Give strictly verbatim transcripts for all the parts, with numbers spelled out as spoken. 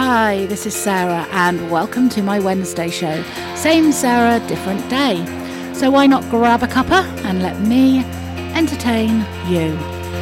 Hi, this is Sarah and welcome to my Wednesday show. Same Sarah, different day. So why not grab a cuppa and let me entertain you.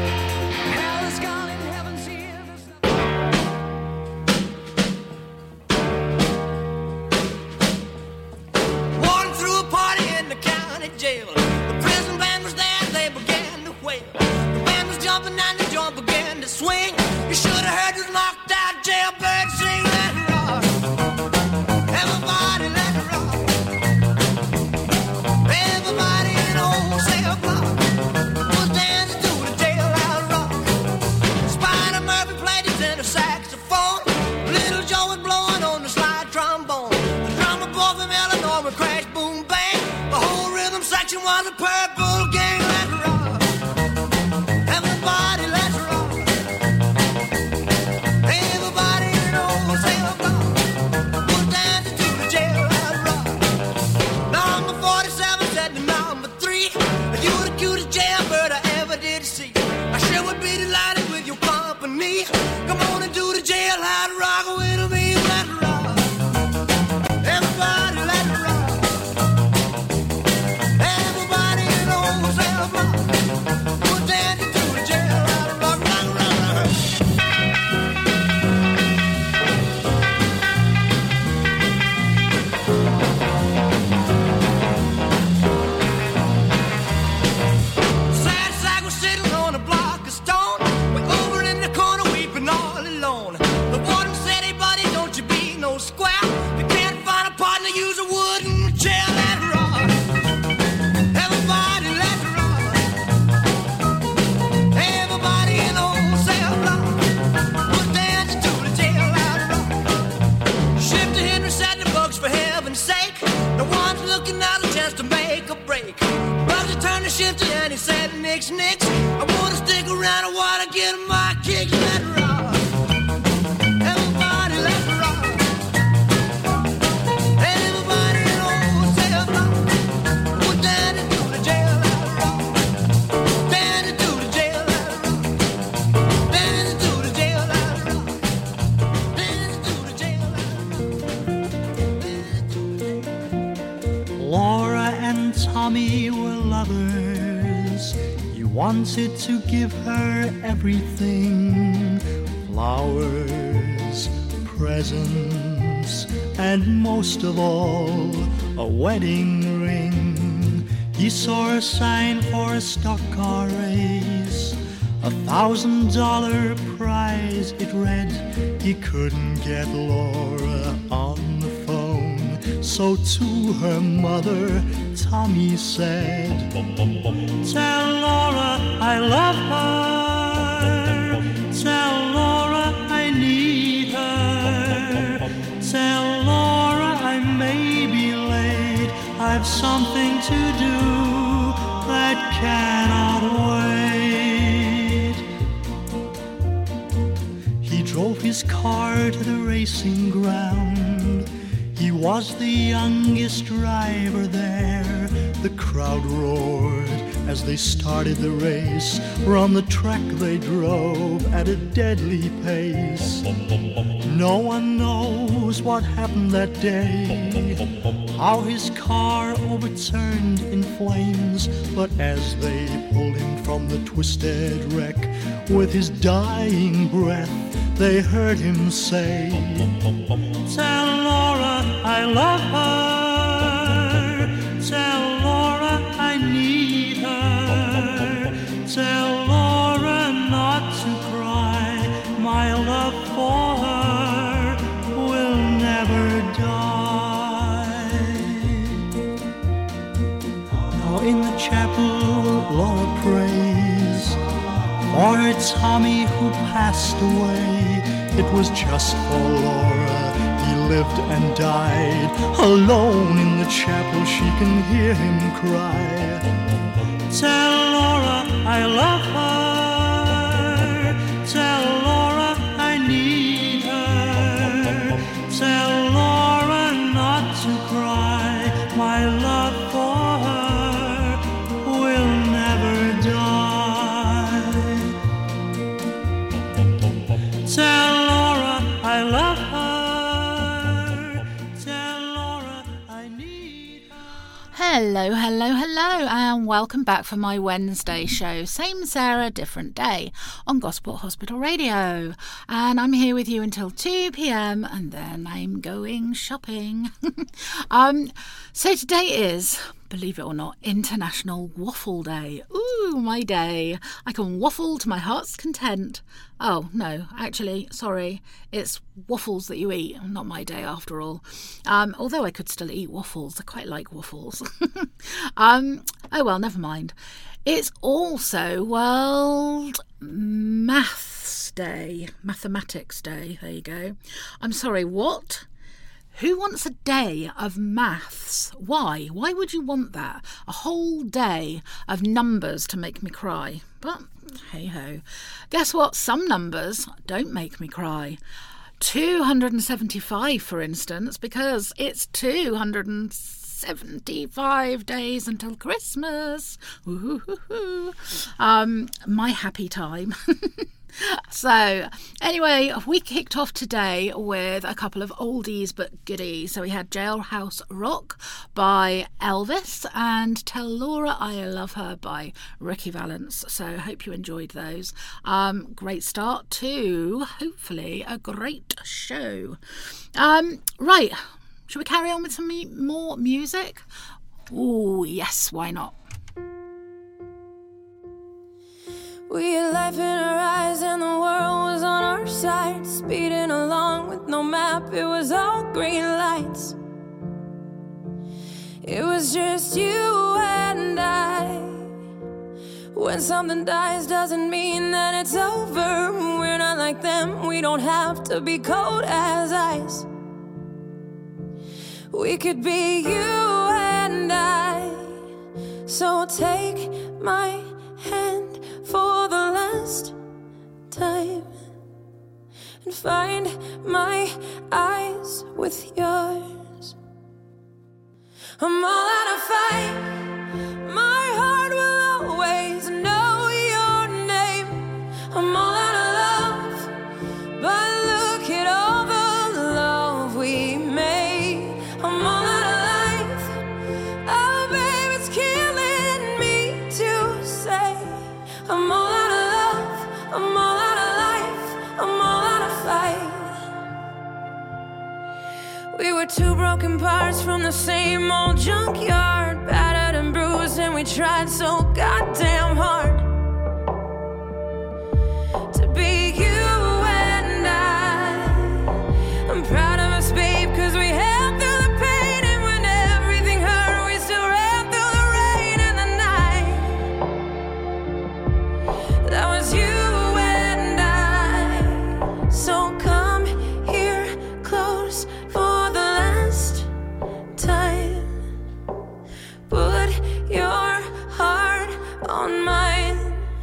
Wanted to give her everything, flowers, presents, and most of all, a wedding ring. He saw a sign for a stock car race, a thousand dollar prize it read. He couldn't get Laura on the phone, so to her mother, Tommy said, "Tell Laura I love her. Tell Laura I need her. Tell Laura I may be late. I've something to do that cannot wait." He drove his car to the racing ground. He was the youngest driver there. The crowd roared as they started the race. Round the track they drove at a deadly pace. No one knows what happened that day, how his car overturned in flames. But as they pulled him from the twisted wreck, with his dying breath, they heard him say, "Tell Laura I love her. Tell Laura I need her. Tell Laura not to cry. My love for her will never die." Now in the chapel Laura prays for her Tommy who passed away. It was just for Laura he lived and died. Alone in the chapel she can hear him cry, "Tell Laura I love her. Tell Laura I need her. Tell Laura not to cry. My love for her will never die." Tell Laura I love her. Hello, hello, hello, and welcome back for my Wednesday show. Same Sarah, different day on Gosport Hospital Radio. And I'm here with you until two p.m. and then I'm going shopping. um, so today is, believe it or not, International Waffle Day. Ooh, my day. I can waffle to my heart's content. Oh, no, actually, sorry. It's waffles that you eat, not my day after all. Um, although I could still eat waffles. I quite like waffles. um, oh, well, never mind. It's also World Maths Day. Mathematics Day. There you go. I'm sorry, what? Who wants a day of maths? Why? Why would you want that? A whole day of numbers to make me cry. But hey ho. Guess what? Some numbers don't make me cry. two hundred seventy-five, for instance, because it's two hundred seventy-five days until Christmas. Ooh, um, my happy time. So, anyway, we kicked off today with a couple of oldies but goodies. So we had Jailhouse Rock by Elvis and Tell Laura I Love Her by Ricky Valance. So I hope you enjoyed those. Um, great start to, hopefully, a great show. Um, right, shall we carry on with some more music? Oh, yes, why not? We had life in our eyes and the world was on our side, speeding along with no map, it was all green lights. It was just you and I. When something dies doesn't mean that it's over. We're not like them, we don't have to be cold as ice. We could be you and I. So take my hand for the last time and find my eyes with yours. I'm all out of fight. My heart will always know your name. I'm all out of love, but look at all the love we made. I'm all out of life. Oh, babe, it's killing me to say I'm all out of love, I'm all out of life, I'm all out of fight. We were two broken parts from the same old junkyard, battered and bruised, and we tried so goddamn hard to be you and I. I'm proud of us, babe, cause we held through the pain, and when everything hurt, we still ran through the rain and the night. That was you and I. So come here close for the last time. Put your heart on mine.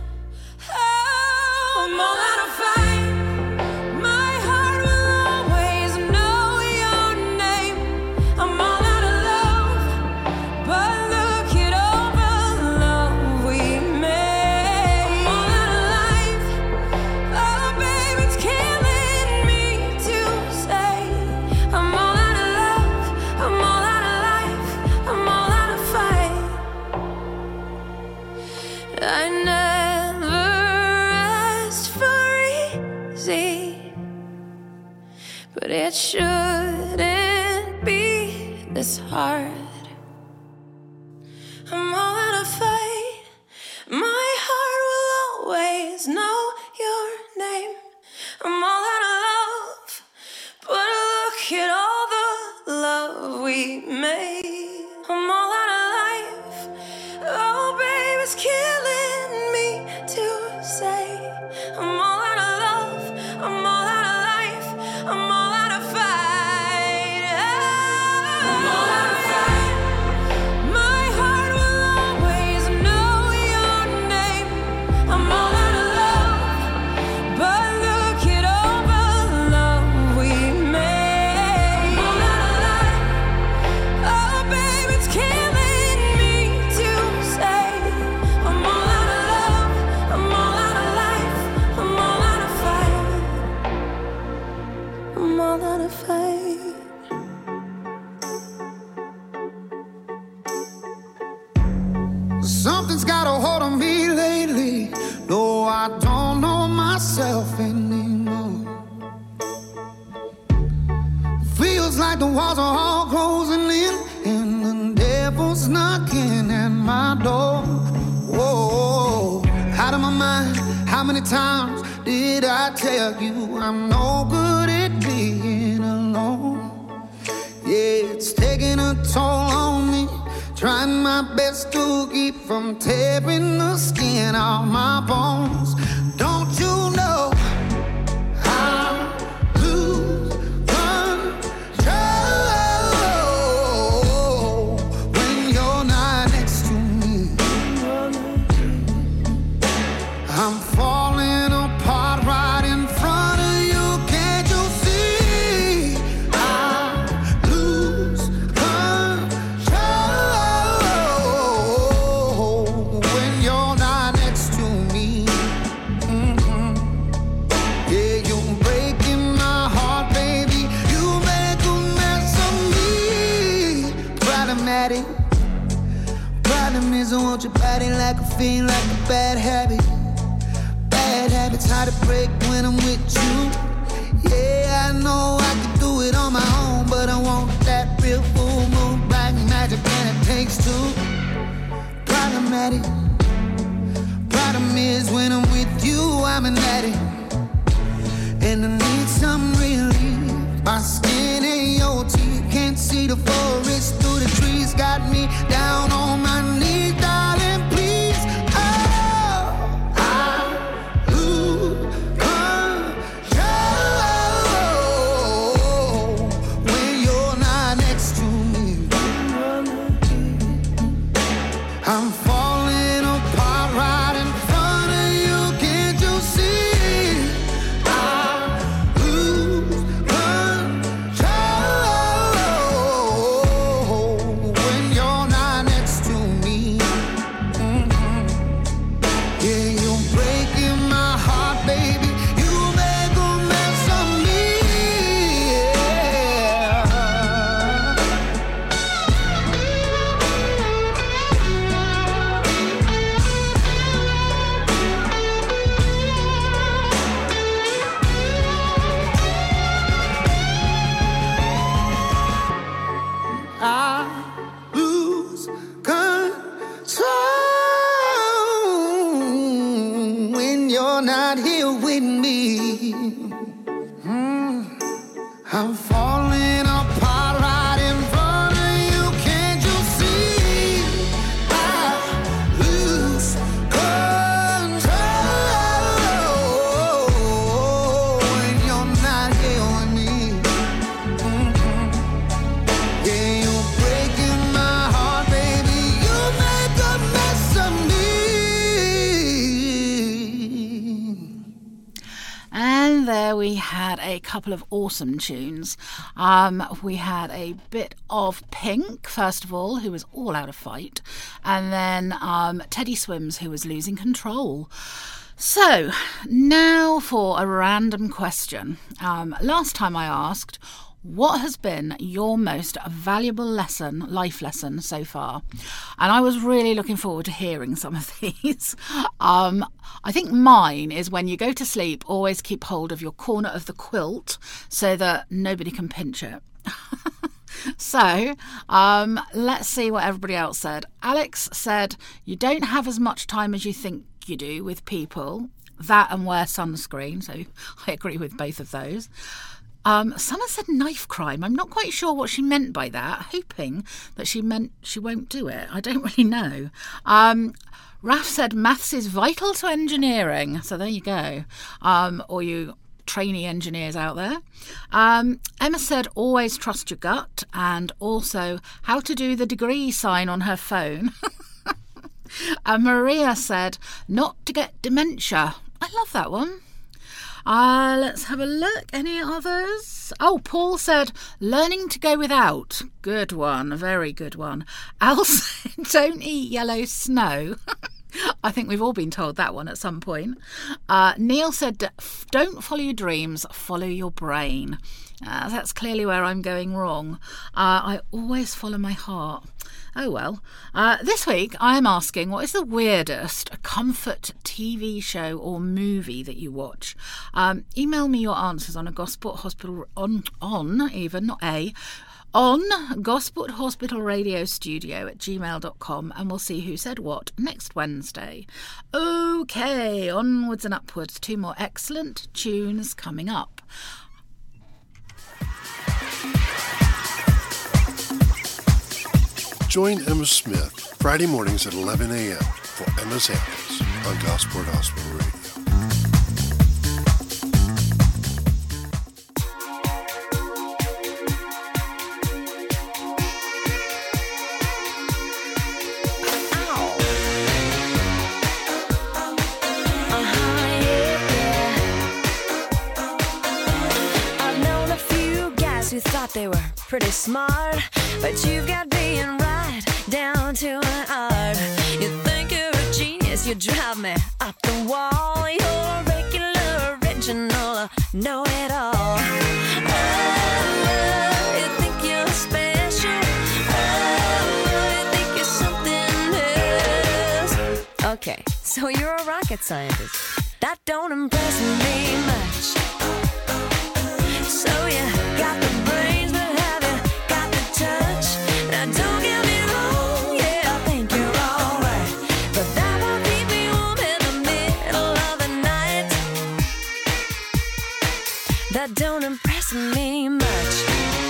Oh, I'm all out of fight. My heart will always know your name. I'm all out of love, but look at all the love we made. I'm all out of life. Oh, babe, it's killing me to say I'm all out of love, I'm all out of life, I'm all out of fight. I never asked for easy, but it shouldn't be this hard. I'm all out of fight. My heart will always know your name. I'm all out of love, but look at all the love we made. I'm all out of life. Oh, babe, it's killing me to say I'm all out of love, I'm all out of life, I'm all out of fight. I'm all out of fight. My heart will always know your name. I'm all out of love, but I don't know myself anymore. Feels like the walls are all closing in, and the devil's knocking at my door. Whoa, out of my mind. How many times did I tell you I'm no good at being alone? Yeah, it's taking a toll on me, trying my best to keep from tearing the skin off my bones. Don't you know I lose control when you're not next to me? I'm falling apart right in front of you. Can't you see? I lose control when you're not next to me. Mm-hmm. Yeah, you're breaking my heart, baby. You make a mess of me. Problematic. Problem is I want your body like a fiend, like a bad habit. Bad habits hard to break when I'm with you. Yeah, I know I can do it on my own, but I want that real full moon, black magic, and it takes two. Problematic. Problem is when I'm with you, I'm an addict, and I need some relief. My skin and your teeth, can't see the forest through the trees. Got me down on my knees, darling, please. Oh, I lose control when you're not next to me. I'm falling apart right in front of you. Can't you see? I lose control when you're not next to me. Mhm. Yeah, you're breaking my heart, baby. You make a mess of me. Yeah. I lose control when you're not here with me. Mm. I'm falling apart right in front of you. Can't you see? I lose control when you're not here with me. Mhm. Yeah, you're breaking my heart, baby. You make a mess of me. And there we had a couple of awesome tunes. Um, we had a bit of Pink, first of all, who was all out of fight, and then um, Teddy Swims, who was losing control. So, now for a random question. Um, last time I asked, what has been your most valuable lesson, life lesson so far? And I was really looking forward to hearing some of these. Um, I think mine is when you go to sleep, always keep hold of your corner of the quilt so that nobody can pinch it. So, um, let's see what everybody else said. Alex said, you don't have as much time as you think you do with people. That and wear sunscreen. So I agree with both of those. Um, someone said knife crime. I'm not quite sure what she meant by that, hoping that she meant she won't do it. I don't really know. Um, Raf said maths is vital to engineering. So there you go. Um, or you trainee engineers out there. Um, Emma said always trust your gut, and also how to do the degree sign on her phone. And Maria said not to get dementia. I love that one. Uh, let's have a look. Any others? Oh, Paul said, learning to go without. Good one. A very good one. Al said, don't eat yellow snow. I think we've all been told that one at some point. Uh, Neil said, don't follow your dreams, follow your brain. Uh, that's clearly where I'm going wrong. Uh, I always follow my heart. Oh well. Uh, this week I'm asking, what is the weirdest comfort T V show or movie that you watch? Um, email me your answers on a Gosport Hospital on on even not a on Gosport Hospital Radio Studio at gmail dot com, and we'll see who said what next Wednesday. Okay, onwards and upwards. Two more excellent tunes coming up. Join Emma Smith Friday mornings at eleven a.m. for Emma's Anthems on Gosport Hospital Radio. Who thought they were pretty smart, but you've got being right down to an art. You think you're a genius, you drive me up the wall. You're regular, original, know-it-all. Oh, you think you're special. Oh, you think you're something else. Okay, so you're a rocket scientist. That don't impress me much. So you got the brains, but have you got the touch? Now don't get me wrong, yeah, I think you're alright, but that won't keep me warm in the middle of the night. That don't impress me much.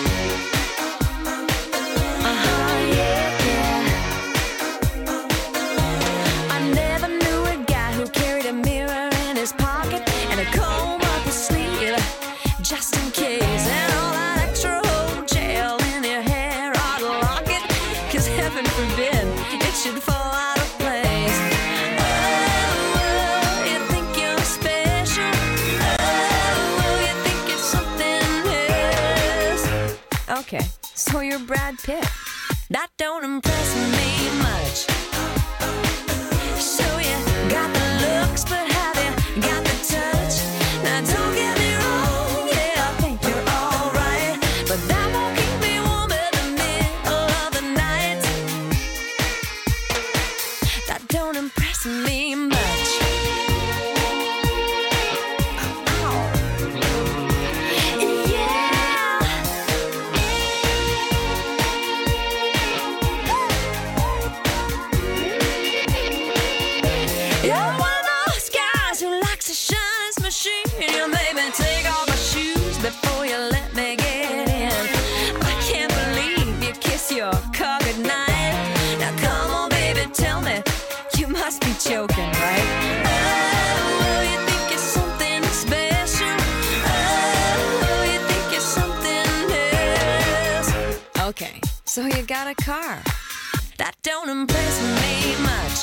Uh-huh, yeah, yeah. I never knew a guy who carried a mirror in his pocket and a comb up his sleeve, just in case, and all that extra old gel in your hair ought to lock it, cause heaven forbid it should fall out of place. Oh, you think you're special. Oh, you think it's something else. Okay, so you're Brad Pitt. That don't impress me much. So you got the looks, but have you got the touch? Now don't get me wrong, yeah, I think you're alright, but that won't keep me warm in the middle of the night. That don't impress me much. Ow. Yeah. You're one of those guys who likes to shine his machine. You made me take off my shoes before you let me get in. I can't believe you kiss your car goodnight. Now come on, baby, tell me, you must be joking, right? Oh, you think you're something special. Oh, you think you're something else. Okay, so you got a car. That don't impress me much.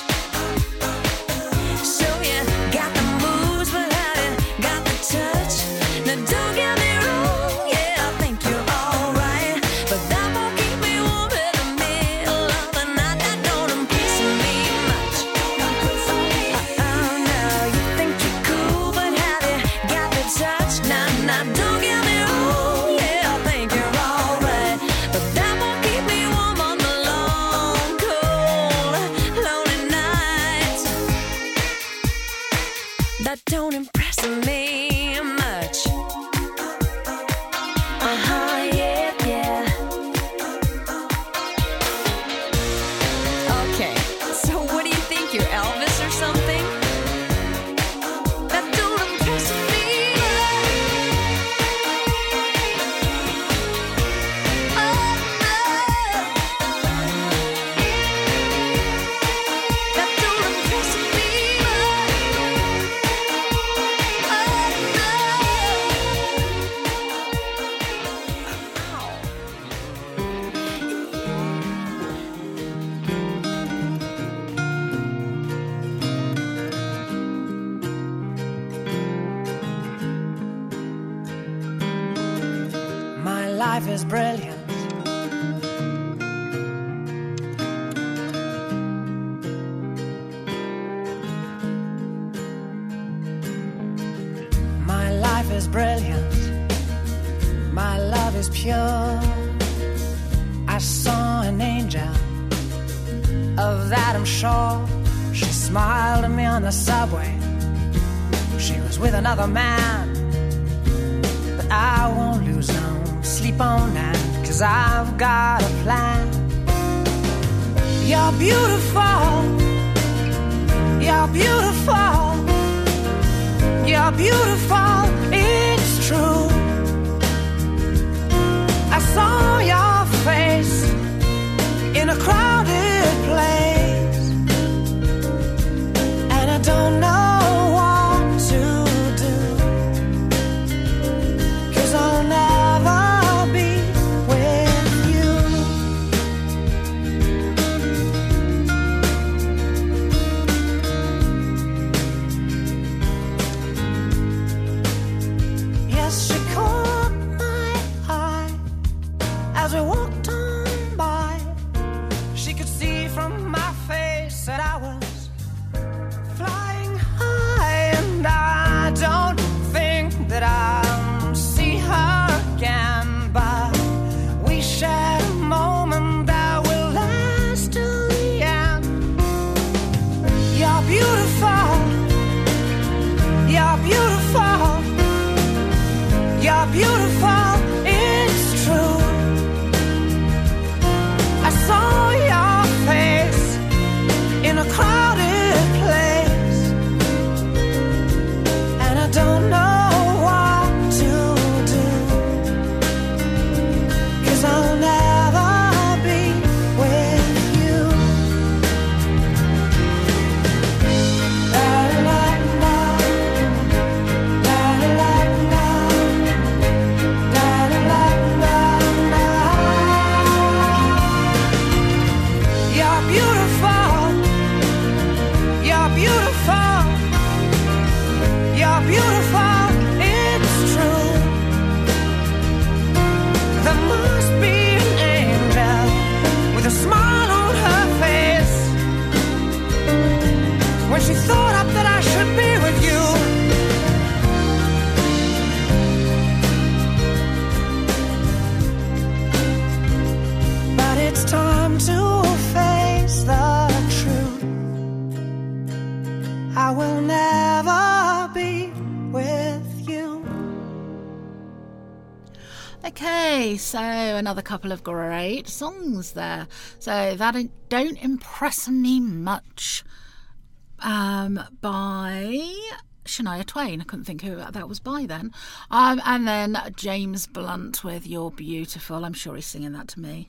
So you got the moves, but have you got the touch? Now don't get me wrong, yeah, I think you're alright, but that won't keep me warm in the middle of the night. That don't impress me much. Oh no, you think you're cool, but have you got the touch? Now, now don't get me wrong, yeah, I think you're alright, but that won't keep me warm on the long, cold, lonely nights. That don't impress me much. Uh-huh, yeah, yeah. Okay, so what do you think, you're Elvis or something? That don't impress me. Oh, no. That don't impress me. My life is brilliant. My life is brilliant. My love is pure. I saw an angel of that, I'm sure. She smiled at me on the subway. She was with another man. But I won't lose no sleep on that, 'cause I've got a plan. You're beautiful. You're beautiful. You're beautiful. It's true. I saw your face in a crowded place, and I don't know what to do, 'cause I'll never be with you. Yes, she caught my eye as we walked on by. She could see from my face that I was flying high, and I don't think that I'll see her again, but we shared a moment that will last till the end. You're beautiful. You're beautiful. You're beautiful. It's true. I saw your face in a crowded place, and I don't know what to do, 'cause I'll never be with you. La la la, la la la, la la la la. You're beautiful. You're beautiful. You're beautiful. It's true. There must be an angel with a smile on her face when she thought up that I should be with you. But it's time to face the truth. I will never be with you. Okay, so another couple of great songs there. So that Don't Impress Me Much um, by Shania Twain. I couldn't think who that was by then. Um, and then James Blunt with You're Beautiful. I'm sure he's singing that to me.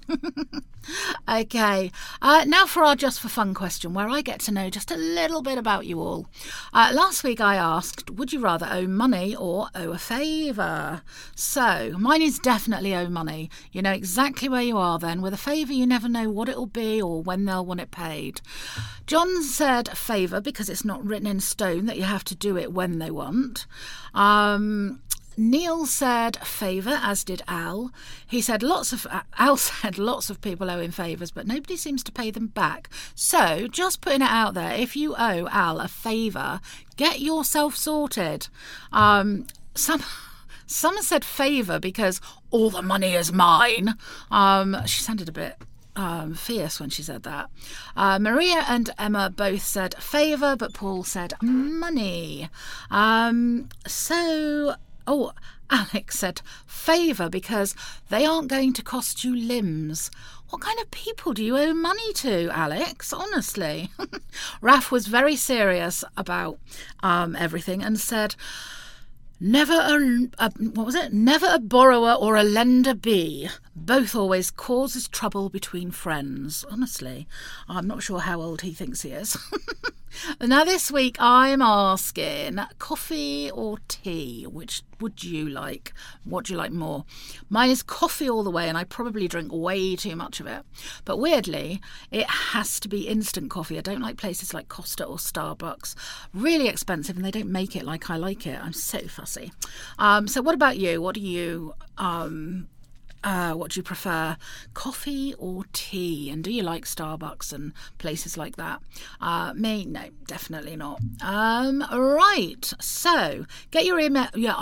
Okay, uh, now for our Just for Fun question, where I get to know just a little bit about you all. Uh, last week I asked, would you rather owe money or owe a favour? So, mine is definitely owe money. You know exactly where you are then. With a favour, you never know what it'll be or when they'll want it paid. John said favour because it's not written in stone that you have to do it when they want. Um... Neil said favour, as did Al. He said lots of Al said lots of people owe him favours, but nobody seems to pay them back. So, just putting it out there, if you owe Al a favour, get yourself sorted. Um, some some said favour because all the money is mine. Um, she sounded a bit Um, fierce when she said that. Uh, Maria and Emma both said favour, but Paul said money. Um, so, oh, Alex said favour because they aren't going to cost you limbs. What kind of people do you owe money to, Alex? Honestly. Raf was very serious about um, everything and said, Never a, a what was it? Never a borrower or a lender be. Both always causes trouble between friends. Honestly, I'm not sure how old he thinks he is. Now this week I'm asking coffee or tea. Which would you like? What do you like more? Mine is coffee all the way, and I probably drink way too much of it. But weirdly, it has to be instant coffee. I don't like places like Costa or Starbucks. Really expensive, and they don't make it like I like it. I'm so fussy. Um, so what about you? What do you um, Uh, what do you prefer, coffee or tea? And do you like Starbucks and places like that? Uh, me, no, definitely not. Um, right, so get your email. Yeah,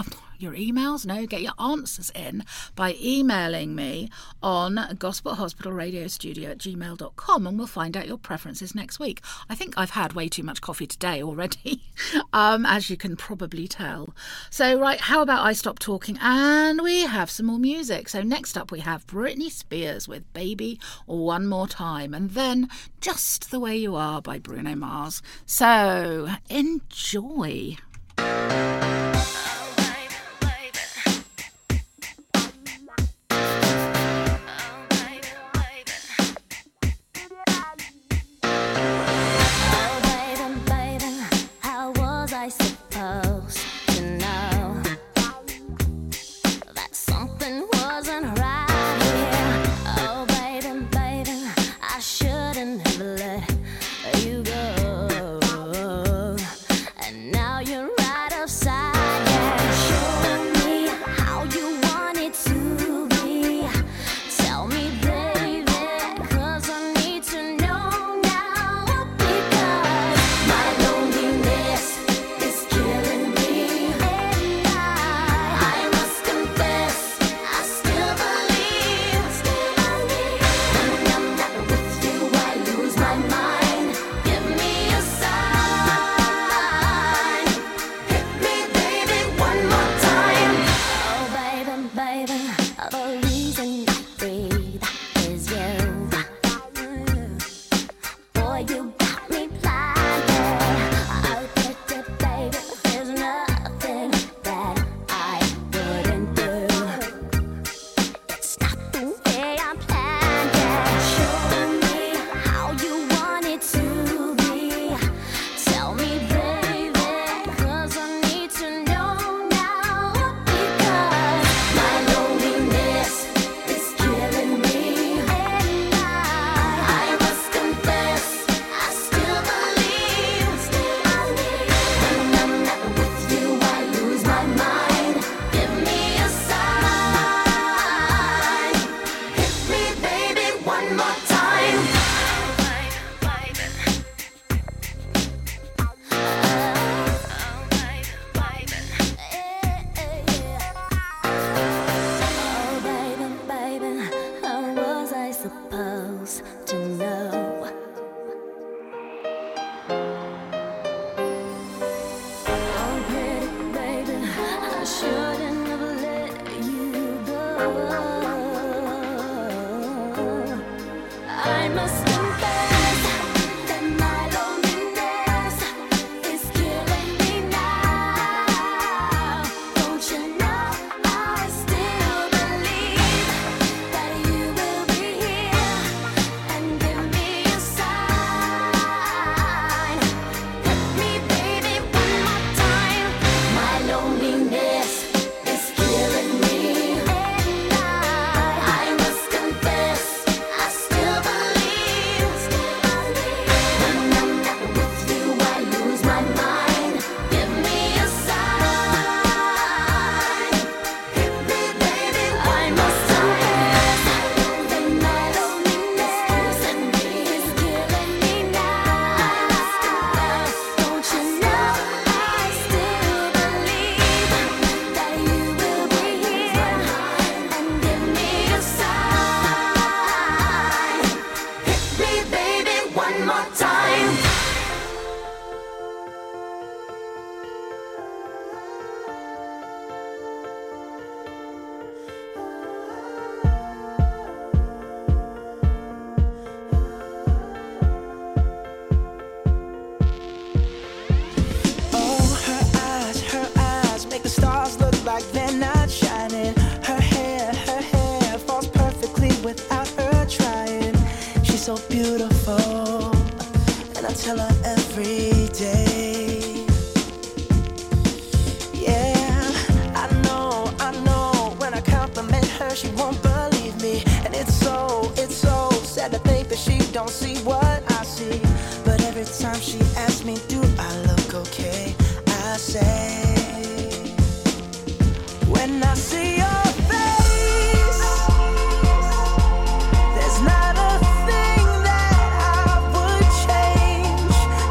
your emails. No, get your answers in by emailing me on gospel hospital radio studio at gmail dot com, and we'll find out your preferences next week. I think I've had way too much coffee today already, um, as you can probably tell. So, right, how about I stop talking and we have some more music. So next up we have Britney Spears with Baby One More Time, and then Just the Way You Are by Bruno Mars. So, enjoy.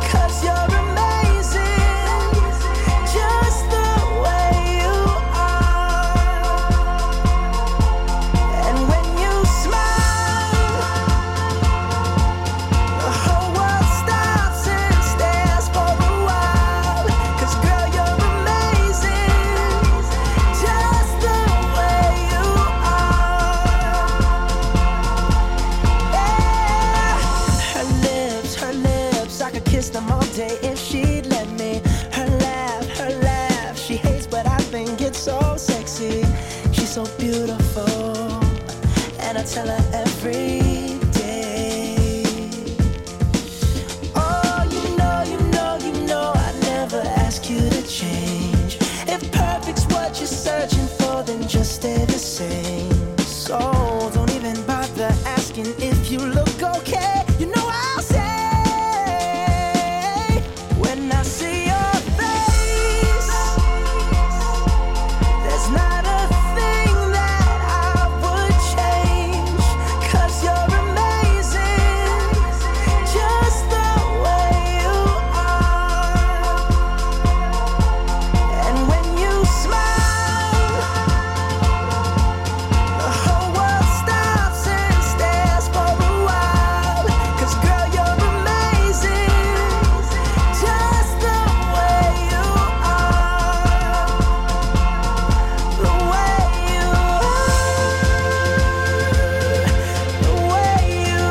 Just the way you are. tell her every day. Oh, you know, you know, you know I'd never ask you to change. If perfect's what you're searching for, then just stay the same. So don't even bother asking if you look okay. You know I'll say, when I see your face, there's not a thing that I would change, 'cause you're amazing, just the way you are. And when you smile, the whole world stops and stares for a while. 'Cause girl, you're amazing, just the way you are. The way you are. The way you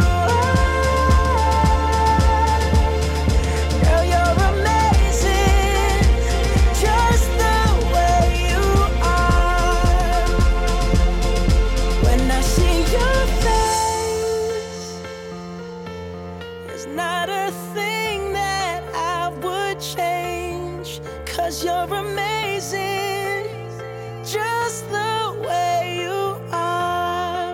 are. Girl, you're amazing, just the way you are. When I see your face, there's not a thing that I would change, 'cause you're amazing, just the way you are.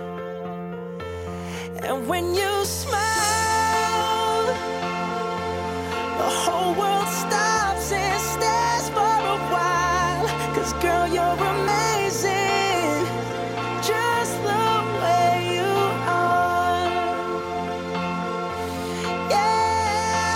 And when you smile, the whole world stops and stares for a while. 'Cause girl, you're amazing, just the way you are. Yeah.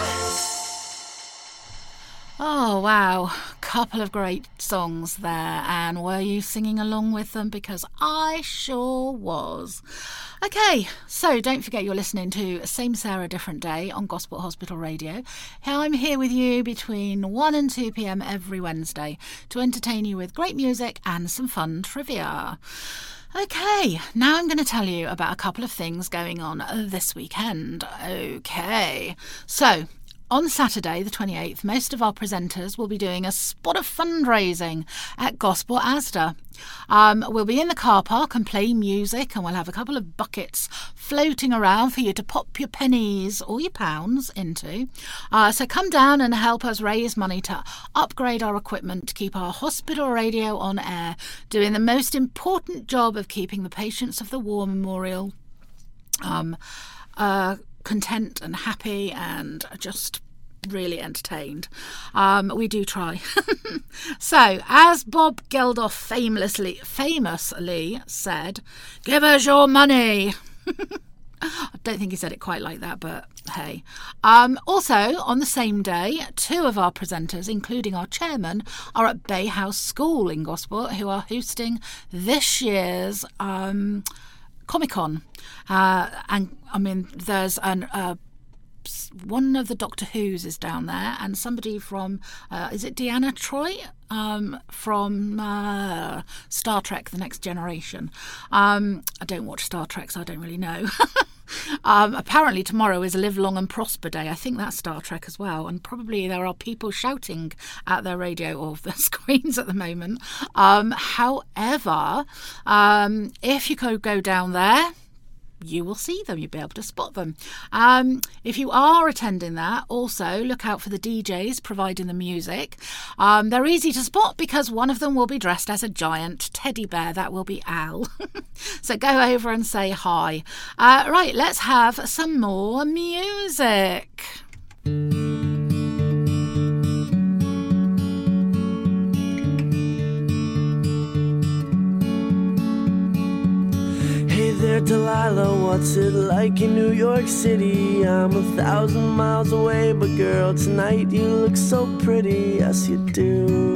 Oh, wow. Couple of great songs there. And were you singing along with them? Because I sure was. Okay, so don't forget you're listening to Same Sarah Different Day on Gosport Hospital Radio. I'm here with you between one and two p.m. every Wednesday to entertain you with great music and some fun trivia. Okay, now I'm going to tell you about a couple of things going on this weekend. Okay, so on Saturday, the twenty-eighth, most of our presenters will be doing a spot of fundraising at Gosport Asda. Um, we'll be in the car park and play music, and we'll have a couple of buckets floating around for you to pop your pennies or your pounds into. Uh, so come down and help us raise money to upgrade our equipment to keep our hospital radio on air, doing the most important job of keeping the patients of the War Memorial um, uh, content and happy and just really entertained. Um, we do try. So, as Bob Geldof famously, famously said, give us your money. I don't think he said it quite like that, but hey. Um, also, on the same day, two of our presenters, including our chairman, are at Bay House School in Gosport, who are hosting this year's um, Comic-Con. Uh, and, I mean, there's an... Uh, one of the Doctor Who's is down there, and somebody from uh, is it Deanna Troy um, from uh, Star Trek The Next Generation. um, I don't watch Star Trek, so I don't really know. um, apparently tomorrow is a Live Long and Prosper Day. I think that's Star Trek as well, and probably there are people shouting at their radio or their screens at the moment. Um, however, um, if you could go down there, you will see them, you'll be able to spot them. Um, if you are attending that, also look out for the D Js providing the music. Um, they're easy to spot because one of them will be dressed as a giant teddy bear. That will be Al. So go over and say hi. Uh, right, let's have some more music. There, Delilah, what's it like in New York City? I'm a thousand miles away, but girl, tonight you look so pretty, yes you do.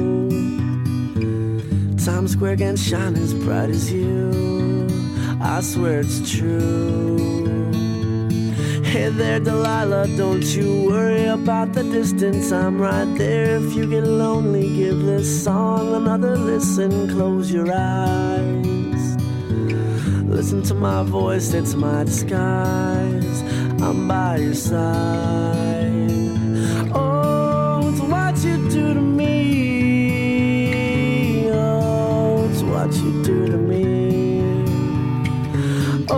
Times Square can shine as bright as you, I swear it's true. Hey there, Delilah, don't you worry about the distance, I'm right there. If you get lonely, give this song another listen, close your eyes. Listen to my voice, it's my disguise, I'm by your side. Oh, it's what you do to me. Oh, it's what you do to me.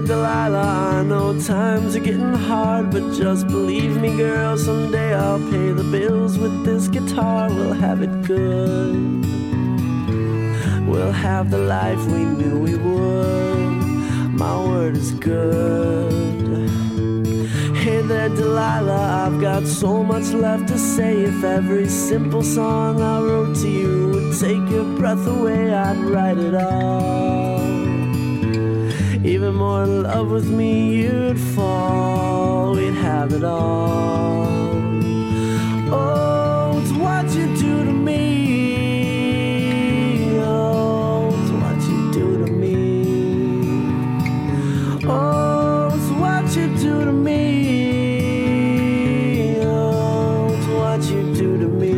Delilah, I know times are getting hard, but just believe me, girl, someday I'll pay the bills with this guitar. We'll have it good. We'll have the life we knew we would. My word is good. Hey there, Delilah, I've got so much left to say. If every simple song I wrote to you would take your breath away, I'd write it all. Even more in love with me, you'd fall. We'd have it all. Oh, it's what you do to me. Oh, it's what you do to me. Oh, it's what you do to me. Oh, it's what you do to me.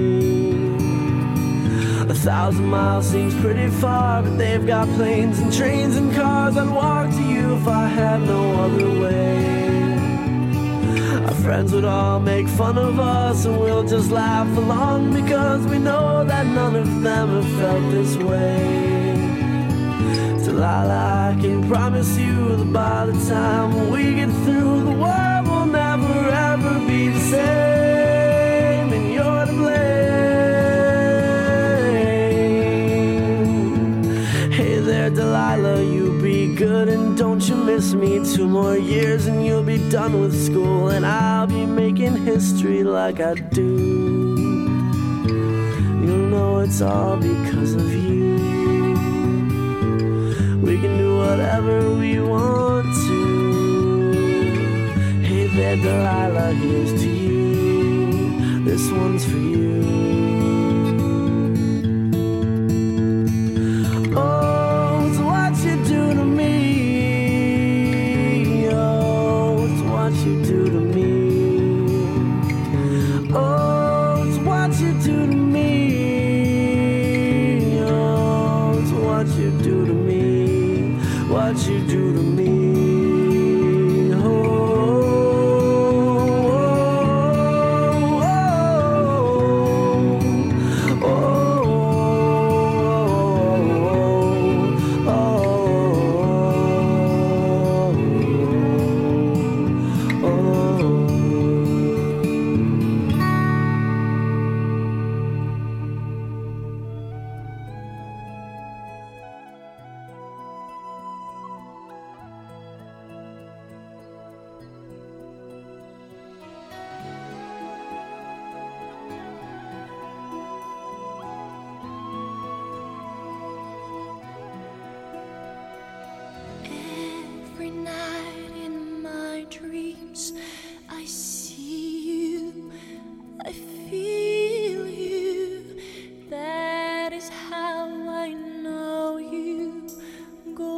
A thousand miles seems pretty far, but they've got planes and trains and cars. I'd walk to you if I had no other way. Our friends would all make fun of us, and we'll just laugh along, because we know that none of them have felt this way. Delilah, I can promise you that by the time we get through, the world will never ever be the same, and you're to blame. Hey there, Delilah, you be good and don't you miss me. Two more years and you'll be done with school, and I'll be making history like I do. You'll know it's all because of you. We can do whatever we want to. Hey there, Delilah, here's to you. This one's for you. Oh, it's what you do to me. Oh, it's what you do to me. Oh, it's what you do to me. Oh, it's what you do to me. What you do to me. Oh, oh, oh, oh, oh, oh, oh. Every night in my dreams, I see you, I feel you. That is how I know you. Go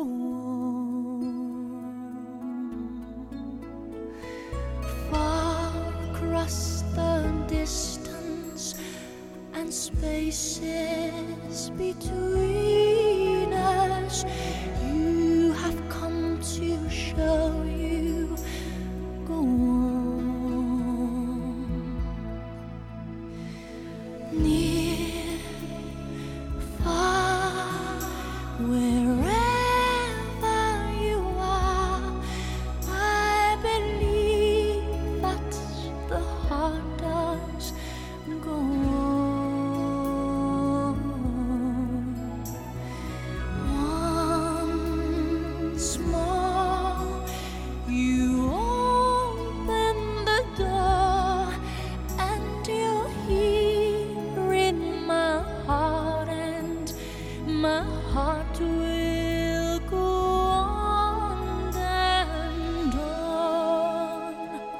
on. Far across the distance and spaces between us, you have come to show you. Go on. Near, far, wherever you are, I believe that the heart does. Go on. Once more, you open the door, and you're here in my heart, and my heart will go on and on.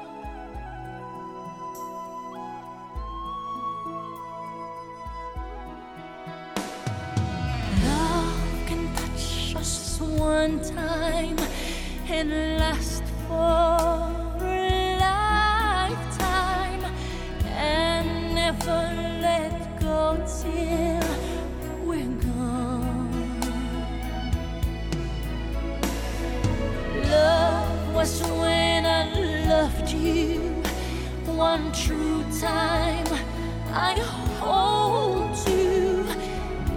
Love can touch us one time and last for a lifetime, and never let go till we're gone. Love was when I loved you one true time. I hold you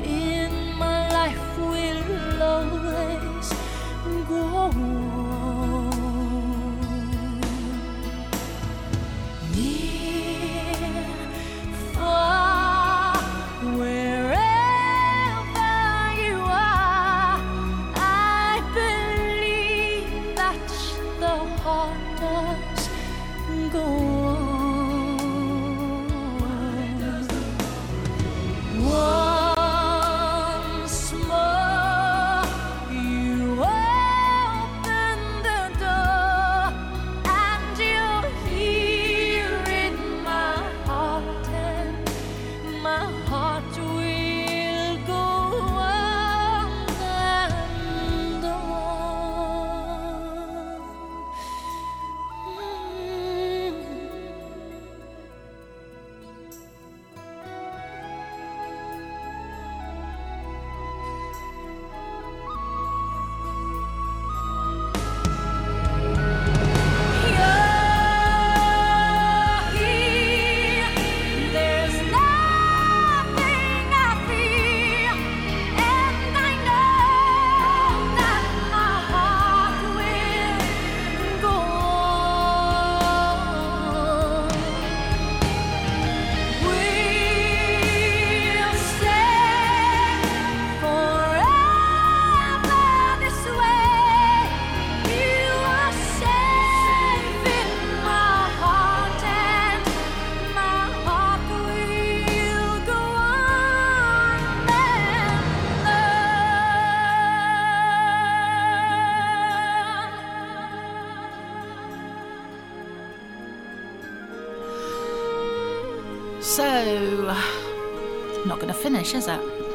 in my life, will always go on. so not going to finish, is it?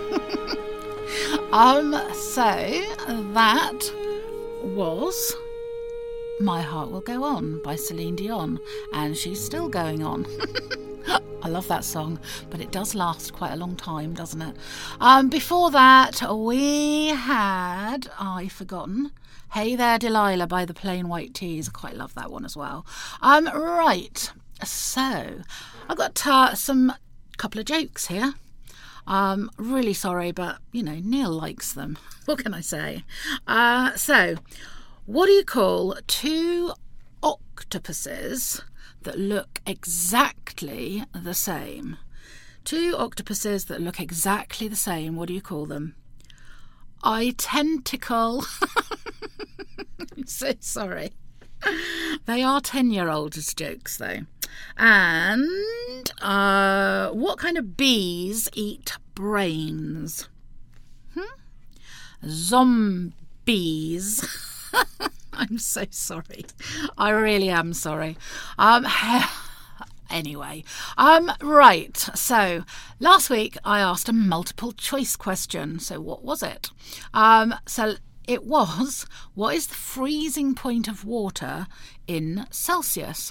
um, so that was My Heart Will Go On by Celine Dion, and she's still going on. I love that song, but it does last quite a long time, doesn't it? Um, before that, we had, I've forgotten, Hey There Delilah by the Plain White Tees. I quite love that one as well. Um, right, so I've got uh, some couple of jokes here. Um, really sorry, but, you know, Neil likes them. What can I say? Uh, so, what do you call two octopuses that look exactly the same? Two octopuses that look exactly the same. What do you call them? Identical. I'm so sorry. They are ten-year-olds' jokes, though. And uh, what kind of bees eat brains? Hmm? Zombies. I'm so sorry. I really am sorry. Um, anyway, um, right. So last week I asked a multiple choice question. So what was it? Um, so it was, what is the freezing point of water in Celsius?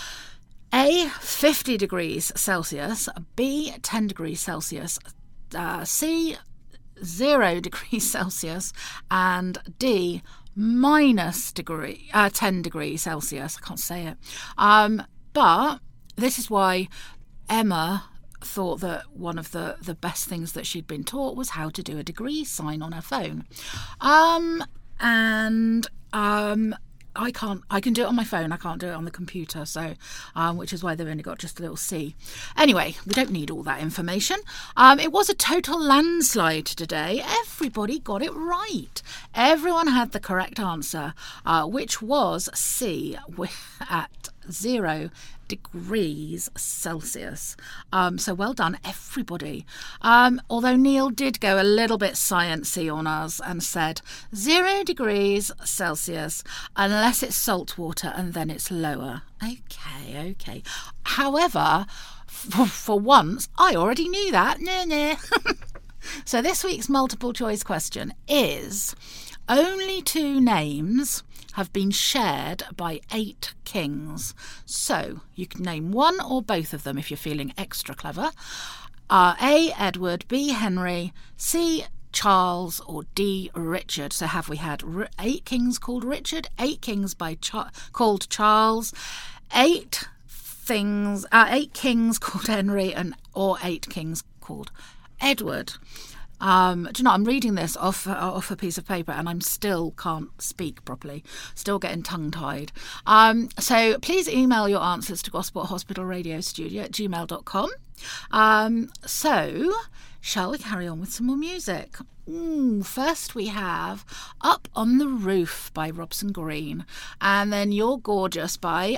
A, fifty degrees Celsius, B, ten degrees Celsius, uh, C, zero degrees Celsius, and D, minus degree, uh, ten degrees Celsius. I can't say it. Um, but this is why Emma thought that one of the, the best things that she'd been taught was how to do a degree sign on her phone. Um, and um, I can't, I can do it on my phone. I can't do it on the computer. So, um, which is why they've only got just a little C. Anyway, we don't need all that information. Um, it was a total landslide today. Everybody got it right. Everyone had the correct answer, uh, which was C at zero degrees Celsius. Um, so well done, everybody. Um, although Neil did go a little bit sciencey on us and said zero degrees Celsius unless it's salt water and then it's lower. Okay, okay. However, for, for once, I already knew that. Nah, nah. So this week's multiple choice question is, only two names have been shared by eight kings. So you can name one or both of them if you're feeling extra clever. Uh, A, Edward, B, Henry, C, Charles, or D, Richard. So have we had r- eight kings called Richard, eight kings by Char- called Charles, eight things, uh, eight kings called Henry, and or eight kings called Edward? Um, do you know, I'm reading this off, uh, off a piece of paper and I'm still can't speak properly, still getting tongue-tied. Um, so please email your answers to Gosport Hospital Radio Studio at gmail dot com. Um, so, shall we carry on with some more music? Ooh, first we have Up on the Roof by Robson Green, and then You're Gorgeous by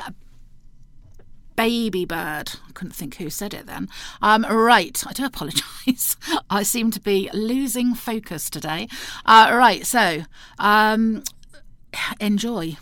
Baby Bird. I couldn't think who said it then. Um, right, I do apologise. I seem to be losing focus today. Uh, right, so um, enjoy.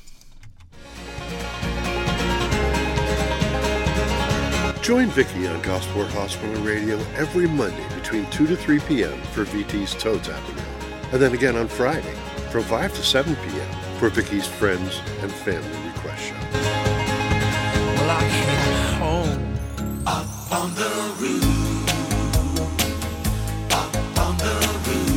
Join Vicky on Gosport Hospital Radio every Monday between two to three p.m. for V T's Toe Tapping Hour. And then again on Friday from five to seven p.m. for Vicky's Friends and Family Request Show. Well, I came home up on the roof, up on the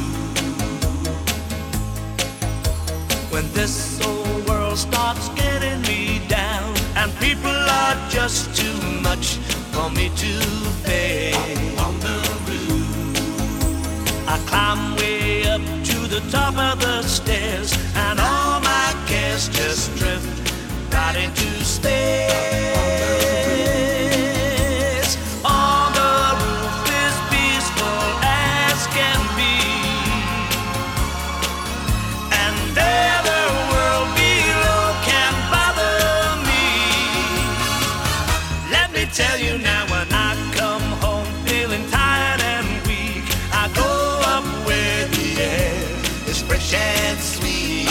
roof. When this old world starts getting me down and people are just too much for me to bear, up on the roof, I climb way up to the top of the stairs and all my cares just drift right into space. On the roof is peaceful as can be, and there the world below can bother me. Let me tell you now, when I come home feeling tired and weak, I go up where the air is fresh and sweet.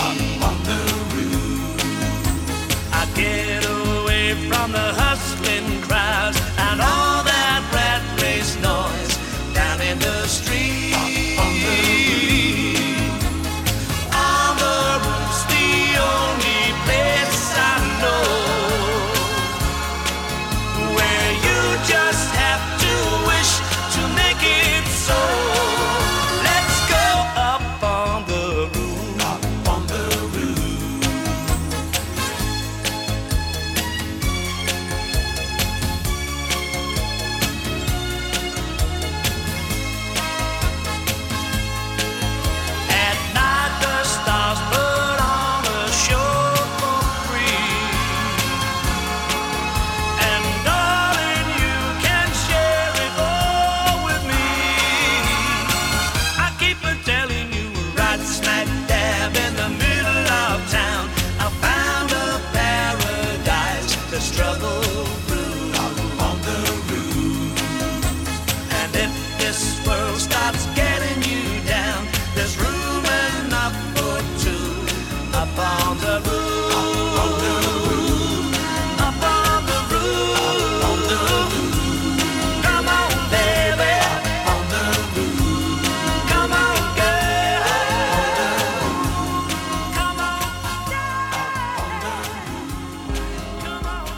up on the roof, up on the roof, up on the roof, up on the roof. Come on, baby, up on the roof. Come on, girl, come on, up on the roof. Come on,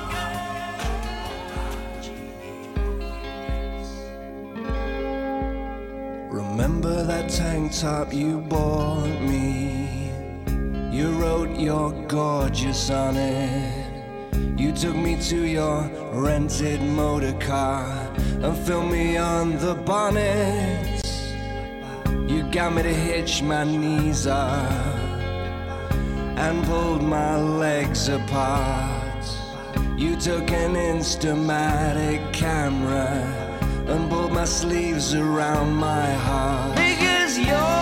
girl. Remember that tank top you bought me? You wrote you're gorgeous on it. You took me to your rented motor car and filmed me on the bonnet. You got me to hitch my knees up and pulled my legs apart. You took an Instamatic camera and pulled my sleeves around my heart. Because you're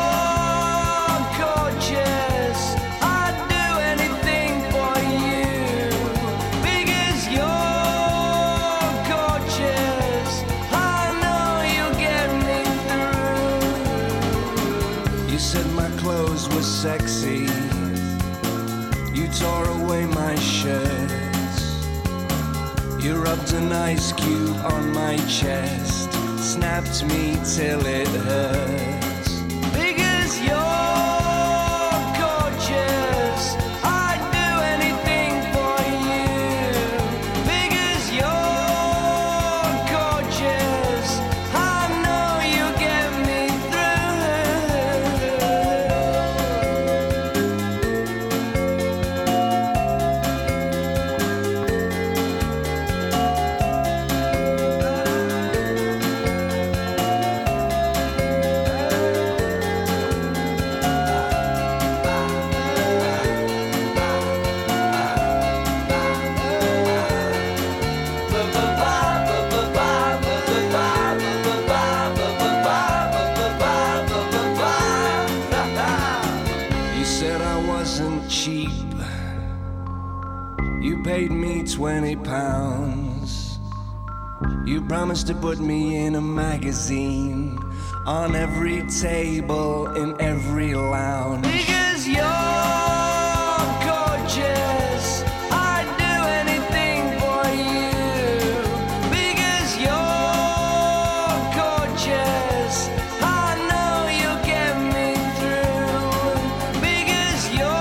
sexy. You tore away my shirts. You rubbed an ice cube on my chest, snapped me till it hurts. Because you're gorgeous, I'd do anything for you. Because you're gorgeous, I know you get me paid me twenty pounds. You promised to put me in a magazine, on every table, in every lounge. Because you're gorgeous, I'd do anything for you. Because you're gorgeous, I know you'll get me through. Because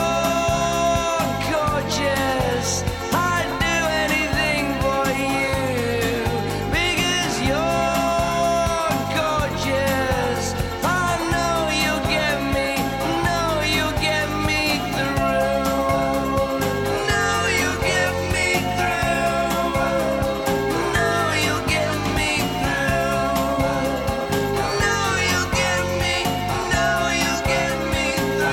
you're gorgeous, I'd do anything for you. Because you're gorgeous, I know you'll get me, know you'll get me through. Know you'll get me through. Know you'll get me through. Know you'll get me, know you'll get me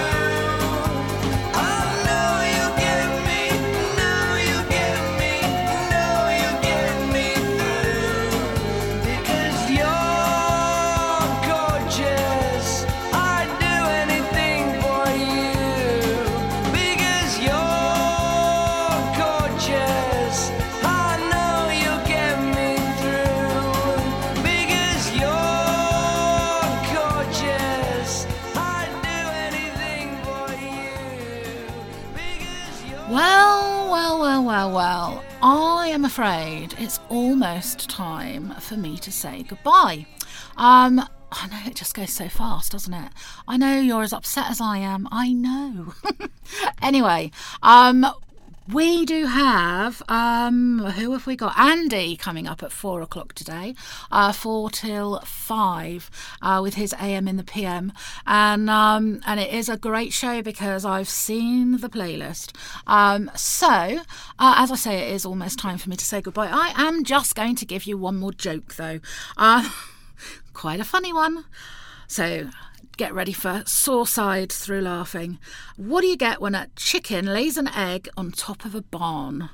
through. I know you'll get me, know you'll get me, know you'll get me through. Because you're gorgeous, I'd do anything for you. Because you're gorgeous, I know you'll get me through. Because you're gorgeous, I'd do anything for you. Because you're Well, well, well, well, well. I am afraid it's almost time for me to say goodbye. Um, I know it just goes so fast, doesn't it? I know you're as upset as I am. I know. Anyway, um, we do have, um, who have we got? Andy coming up at four o'clock today, uh, four till five, uh, with his A M in the P M. And, um, and it is a great show because I've seen the playlist. Um, so, uh, as I say, it is almost time for me to say goodbye. I am just going to give you one more joke though. Uh, quite a funny one. So, get ready for sore side through laughing. What do you get when a chicken lays an egg on top of a barn?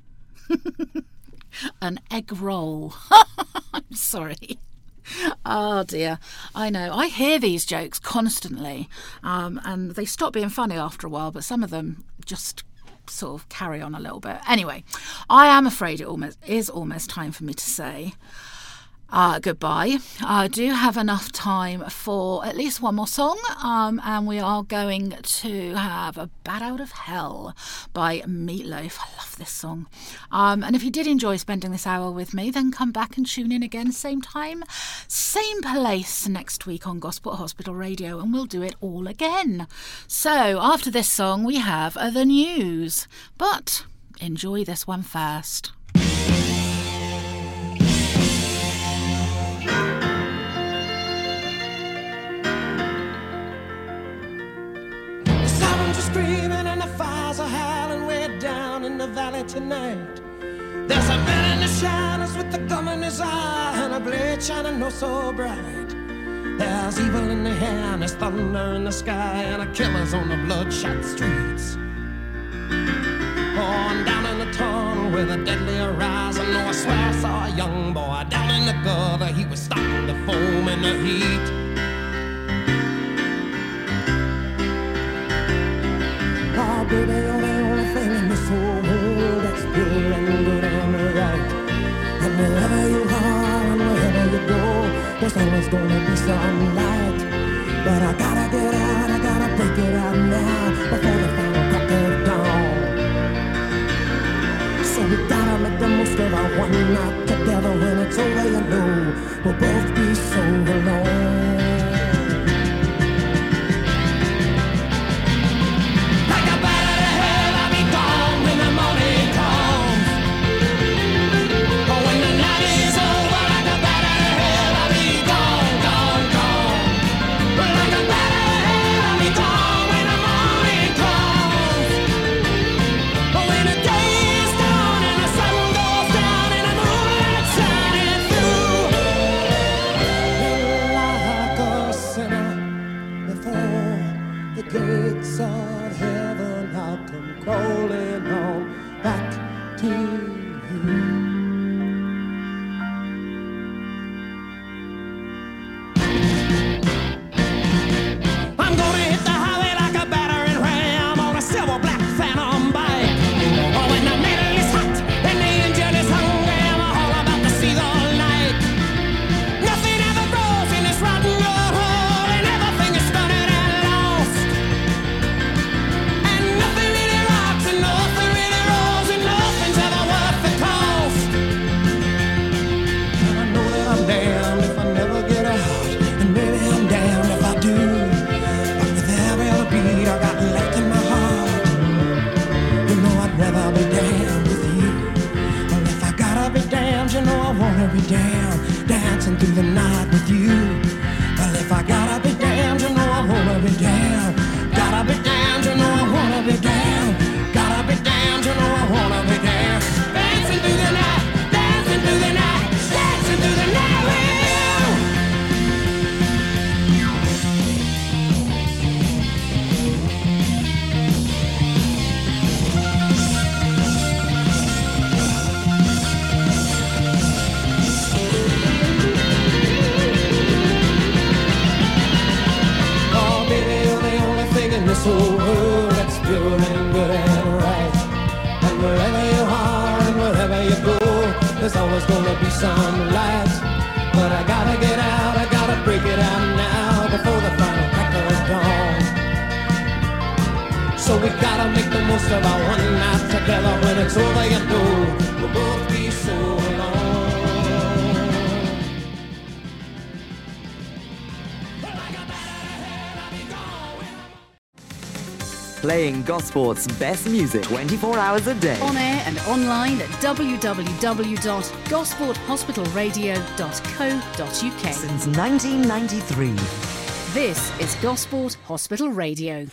An egg roll. I'm sorry. Oh dear. I know. I hear these jokes constantly, um, and they stop being funny after a while, but some of them just sort of carry on a little bit. Anyway, I am afraid it almost is almost time for me to say Uh, goodbye. I do have enough time for at least one more song, um, and we are going to have A Bat Out of Hell by Meatloaf. I love this song. Um, and if you did enjoy spending this hour with me, then come back and tune in again, same time, same place next week on Gosport Hospital Radio, and we'll do it all again. So after this song, we have uh, the news. But enjoy this one first. Screaming and the fires are howling way down in the valley tonight. There's a man in the shadows with the gum in his eye and a blade shining oh so bright. There's evil in the air and there's thunder in the sky and a killer's on the bloodshot streets. On down in the tunnel with a deadly horizon, oh I swear I saw a young boy down in the gutter. He was stopping the foam in the heat. Oh, baby, you're the only thing in this whole world that's pure and good and right. And wherever you are and wherever you go, there's always gonna be some light. But I gotta get out, I gotta break it out now before the final crack of dawn. So we gotta make the most of our one night together. When it's over, you know we'll both be so alone. Gates of heaven, I'll come crawling on back to you. I'm gonna hit the highway like a battering ram on a silver black phantom bike. Oh, when the metal is hot and the engine is hungry, I'm all about to see the light. Nothing ever grows in this rotten road hole, and everything is stunning and lost. You know I wanna be damned, dancing through the night with you. Well, if I gotta be damned, you know I wanna be damned. Gotta be damned, you know I wanna be damned. Gotta be damned, you know I wanna be damned. Dancing through the night, dancing through the night, dancing through the night with you. This whole world that's pure and good and right. And wherever you are and wherever you go, there's always gonna be some light. But I gotta get out, I gotta break it out now before the final crack of dawn. So we gotta make the most of our one night together. When it's over, you know we'll both be so alone. Playing Gosport's best music twenty-four hours a day. On air and online at w w w dot gosport hospital radio dot co dot u k. Since nineteen ninety-three. This is Gosport Hospital Radio.